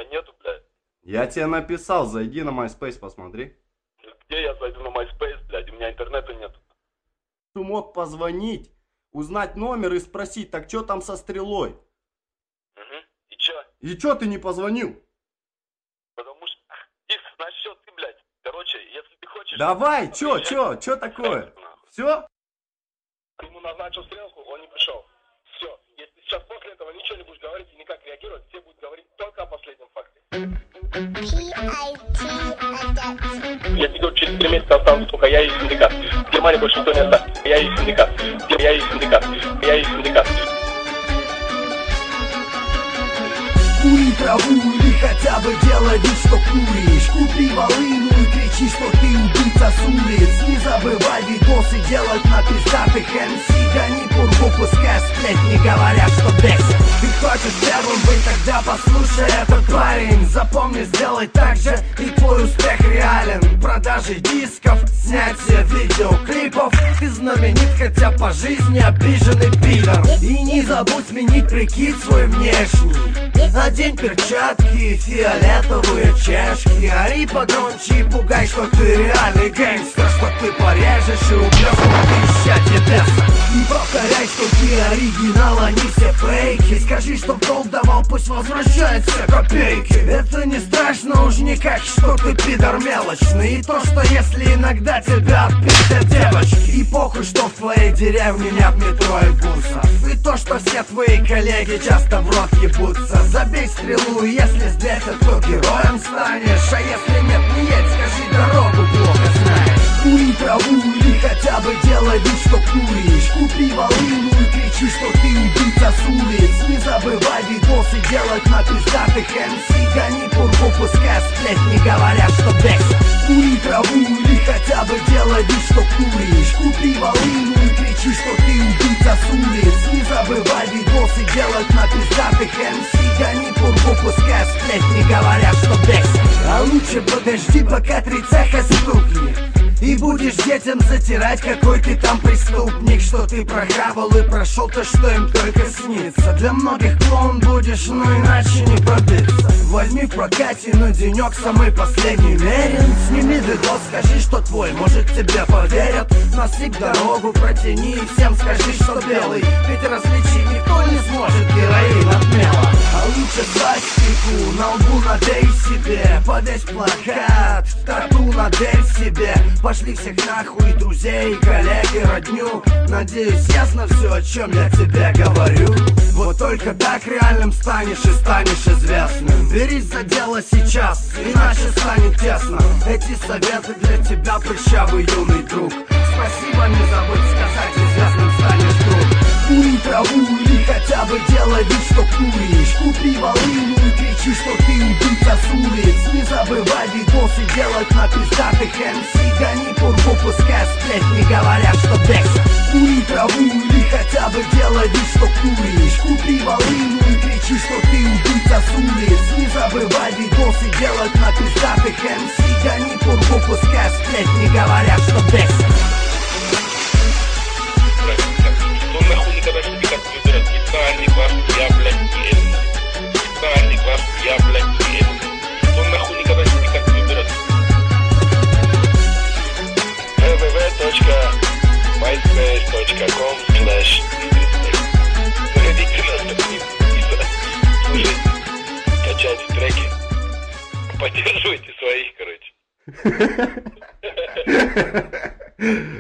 нету, блядь. Я тебе написал, зайди на MySpace, посмотри. Где я зайду на MySpace, блядь? У меня интернета нету. Ты мог позвонить, узнать номер и спросить, так что там со стрелой? Угу. И чё? И чё ты не позвонил? Потому что... Их, насчет ты, блядь. Короче, если ты хочешь... Давай, чё такое? Все? Ему назначил стрелку, он не пришел. Все. Если сейчас после этого ничего не будешь говорить и никак реагировать, все будут говорить только о последнем факте. Я тебе говорю, через 3 месяца останусь только я и синдикат. В Германии больше никто не останется. Я и синдикат. Я и синдикат. Я и синдикат. Кури траву или хотя бы делай вид, что куришь. Купи волыну и кричи, что ты убийца с улиц. Не забывай видосы делать на пиздатых МС. Гони пургу, пускай сплетни говорят, что бесит. Ты хочешь первым быть, тогда послушай этот парень. Запомни, сделай так же, и твой успех реален. Продажи дисков, снятие видеоклипов. Ты знаменит, хотя по жизни обиженный пидор. И не забудь сменить прикид свой внешний. Надень перчатки, фиолетовые чашки. Ори погромче и пугай, что ты реальный гангстер. Что ты порежешь и убьешь исчадие беса. И повторяй, что ты оригинал, а не все фейки. Скажи, что в долг давал, пусть возвращает все копейки. Это не страшно уж никак, что ты пидор мелочный. И то, что если иногда тебя отпустят девочки. И похуй, что в твоей деревне нет метро и бусов. И то, что все твои коллеги часто в рот ебутся. Забей стрелу, если сбесят, то героем станешь. А если нет, не едь, скажи, дорогу плохо знаешь. Кури траву или хотя бы делай вид, что куришь. Купи волыну и кричи, что ты убийца с улиц. Не забывай видосы делать на пиздатых МС. Гони пургу, пускай сплетни говорят, что бесит. Кури траву или хотя бы делай вид, что куришь. Купи волыну и кричи, что ты убийца с улиц. Не забывай видосы делать на пиздатых МС. Гони пургу, пускай сплетни говорят, что бесит. А лучше подожди, пока 3 цеха стукнет. И будешь детям затирать, какой ты там преступник. Что ты прохавал и прошел то, что им только снится. Для многих клоун будешь, но иначе не пробиться. Возьми в прокате на денек самый последний мерин. Сними видос, скажи, что твой, может тебе поверят. Насыпь дорогу, протяни и всем скажи, что белый. Ведь различить никто не сможет героин от мела. А лучше свастику на лбу надей себе. Повесь плакат, тату надель себе. Пошли всех нахуй, друзей, коллеги, родню. Надеюсь, ясно все, о чем я тебе говорю. Вот только так реальным станешь и станешь известным. Берись за дело сейчас, иначе станет тесно. Эти советы для тебя, прыщавый юный друг. Спасибо, не забудь сказать, известным станешь вдруг. Кури траву или хотя бы делай вид, что куришь. Купи волыну и кричи, что ты убийца с улиц. Не забывай видосы делать на пиздатых МС. Гони пургу, пускай сплетни говорят, что бесит. Кури траву или хотя бы делай вид, что куришь. Купи волыну и кричи, что ты убийца с улиц. Не забывай видосы делать на пиздатых МС. Гони пургу, пускай сплетни говорят, что бесит. Кто нахуй никогда себе как выбирать? Специальный класс, я, блядь, не это. Специальный класс, я, блядь, не это. Кто нахуй никогда себе как выбирать? www.myspace.com/ Заходите на слушайте, качайте треки, поддерживайте своих, короче.